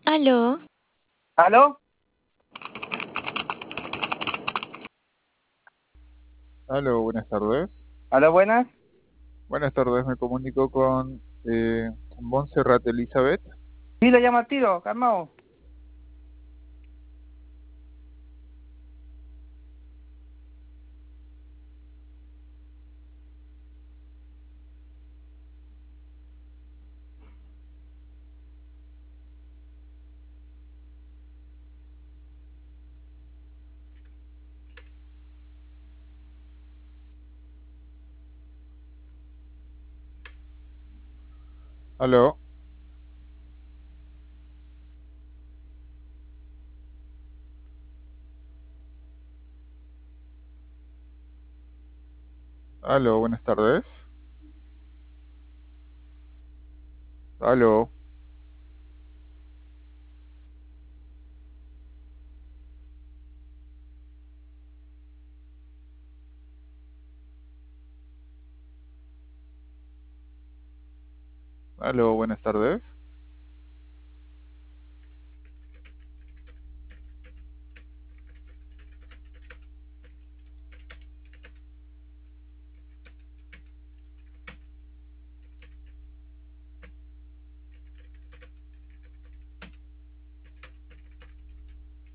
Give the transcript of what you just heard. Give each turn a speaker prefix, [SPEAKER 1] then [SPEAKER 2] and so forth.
[SPEAKER 1] Aló,
[SPEAKER 2] ¿Aló?
[SPEAKER 3] Aló, buenas tardes.
[SPEAKER 2] ¿Aló, buenas?
[SPEAKER 3] Buenas tardes, me comunico con Montserrat Elizabeth.
[SPEAKER 2] Sí, lo llama al tiro, calmado.
[SPEAKER 3] Aló, aló, buenas tardes. Aló, aló, buenas tardes.